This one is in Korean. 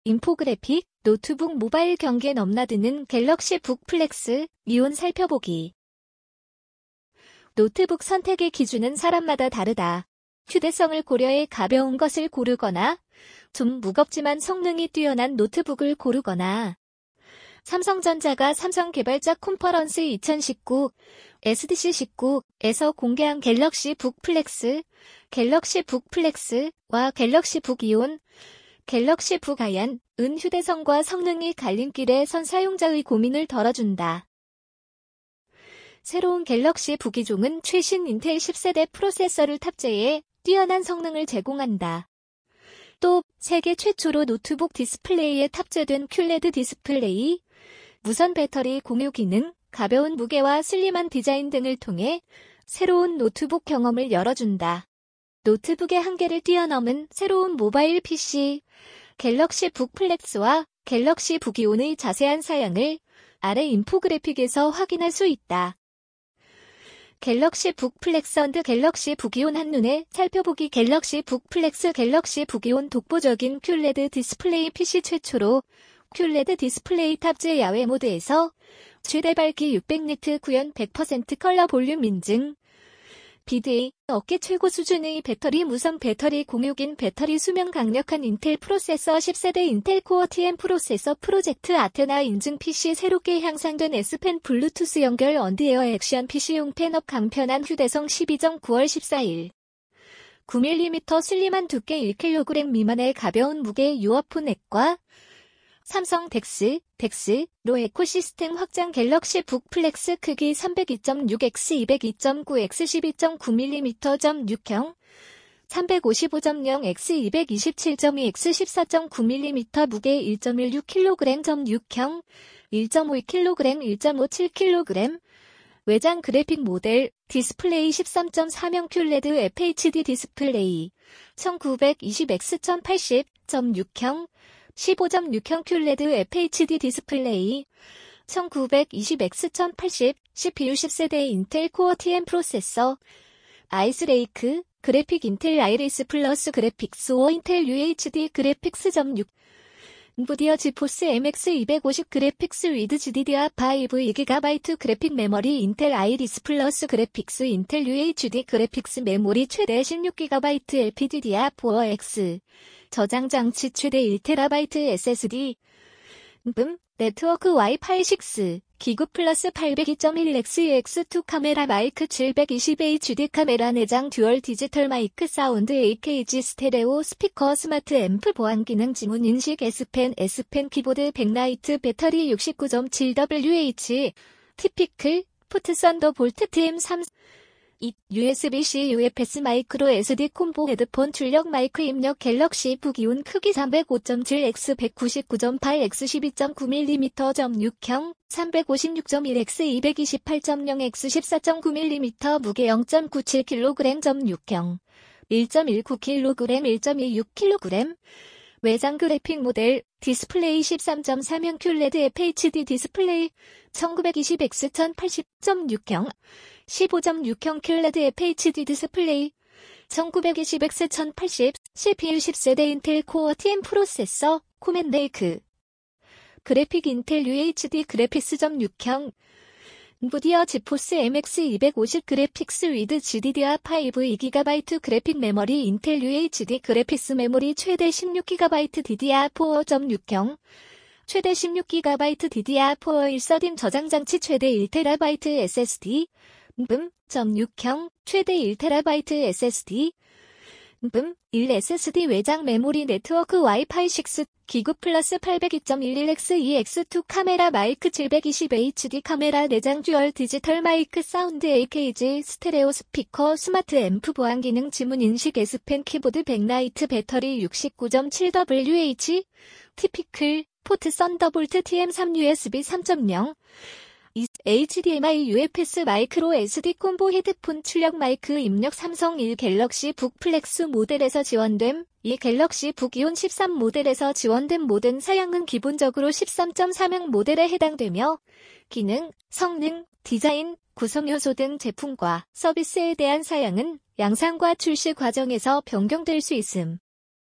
인포그래픽, 노트북 모바일 경기에 넘나드는 갤럭시 북 플렉스, 이온 살펴보기. 노트북 선택의 기준은 사람마다 다르다. 휴대성을 고려해 가벼운 것을 고르거나, 좀 무겁지만 성능이 뛰어난 노트북을 고르거나, 삼성전자가 삼성 개발자 컨퍼런스 2019, SDC19에서 공개한 갤럭시 북 플렉스, 갤럭시 북 플렉스와 갤럭시 북 이온, 갤럭시 북 아이언은 휴대성과 성능이 갈림길에 선 사용자의 고민을 덜어준다. 새로운 갤럭시 북 기종은 최신 인텔 10세대 프로세서를 탑재해 뛰어난 성능을 제공한다. 또 세계 최초로 노트북 디스플레이에 탑재된 큐레드 디스플레이, 무선 배터리 공유 기능, 가벼운 무게와 슬림한 디자인 등을 통해 새로운 노트북 경험을 열어준다. 노트북의 한계를 뛰어넘은 새로운 모바일 PC, 갤럭시 북 플렉스와 갤럭시 북 이온의 자세한 사양을 아래 인포그래픽에서 확인할 수 있다. 갤럭시 북 플렉스 & 갤럭시 북 이온 한눈에 살펴보기. 갤럭시 북 플렉스, 갤럭시 북 이온 독보적인 큐레드 디스플레이. PC 최초로 큐레드 디스플레이 탑재 야외 모드에서 최대 밝기 600니트 구현 100% 컬러 볼륨 인증. 비드의 업계 최고 수준의 배터리 무선 배터리 공유긴 배터리 수명 강력한 인텔 프로세서 10세대 인텔 코어 TN 프로세서 프로젝트 아테나 인증. PC 새롭게 향상된 S펜 블루투스 연결 언드에어 액션 PC용 펜업 간편한 휴대성 12.9월 14일 9mm 슬림한 두께 1kg 미만의 가벼운 무게 유어폰 앱과 삼성 덱스로 에코시스템 확장. 갤럭시 북 플렉스 크기 302.6x 202.9x 12.9mm.6형 355.0x 227.2x 14.9mm 무게 1.16kg.6형 1.5kg 1.57kg 외장 그래픽 모델 디스플레이 13.4명 큐레드 FHD 디스플레이 1920x1080.6형 15.6형 큐레드 FHD 디스플레이 1920x1080 CPU 10세대 인텔 코어 TN 프로세서 아이스레이크 그래픽 인텔 아이리스 플러스 그래픽스 5 인텔 UHD 그래픽스.6 엔비디아 지포스 MX 250 그래픽스 위드 GDDR5 2GB 그래픽 메모리 인텔 아이리스 플러스 그래픽스 인텔 UHD 그래픽스 메모리 최대 16GB LPDDR4X 저장 장치 최대 1TB SSD 네트워크 와이파이 6 기구 플러스 802.1x2 카메라 마이크 720HD 카메라 내장 듀얼 디지털 마이크 사운드 AKG 스테레오 스피커 스마트 앰프 보안 기능 지문 인식 S펜 키보드 백라이트 배터리 69.7WH 티피클 포트 썬더볼트 TM3 USB-C UFS 마이크로 SD 콤보 헤드폰 출력 마이크 입력. 갤럭시 북 이온 크기 305.7x 199.8x 12.9mm.6형 356.1x 228.0x 14.9mm 무게 0.97kg.6형 1.19kg 1.26kg 외장 그래픽 모델 디스플레이 13.4명 큐레드 FHD 디스플레이 1920x1080.6형 15.6형 큐레드 FHD 디스플레이 1920x1080 CPU 10세대 인텔 코어 TN 프로세서 코멘데이크 그래픽 인텔 UHD 그래픽스.6형 엔비디아 지포스 MX 250 그래픽스 위드 GDDR5 2GB 그래픽 메모리 인텔 UHD 그래픽스 메모리 최대 16GB DDR4.6형 최대 16GB DDR4 1서딘 저장 장치 최대 1TB SSD 6형 최대 1TB SSD 1 SSD 외장 메모리 네트워크 와이파이 6 기구 플러스 802.11x2x2 카메라 마이크 720HD 카메라 내장 듀얼 디지털 마이크 사운드 AKG 스테레오 스피커 스마트 앰프 보안 기능 지문 인식 S펜 키보드 백라이트 배터리 69.7WH 티피클 포트 썬더볼트 TM3 USB 3.0 HDMI UFS 마이크로 SD 콤보 헤드폰 출력 마이크 입력. 삼성 1 갤럭시 북 플렉스 모델에서 지원됨 2 갤럭시 북 이온 13 모델에서 지원된 모든 사양은 기본적으로 13.4명 모델에 해당되며 기능, 성능, 디자인, 구성 요소 등 제품과 서비스에 대한 사양은 양산과 출시 과정에서 변경될 수 있음.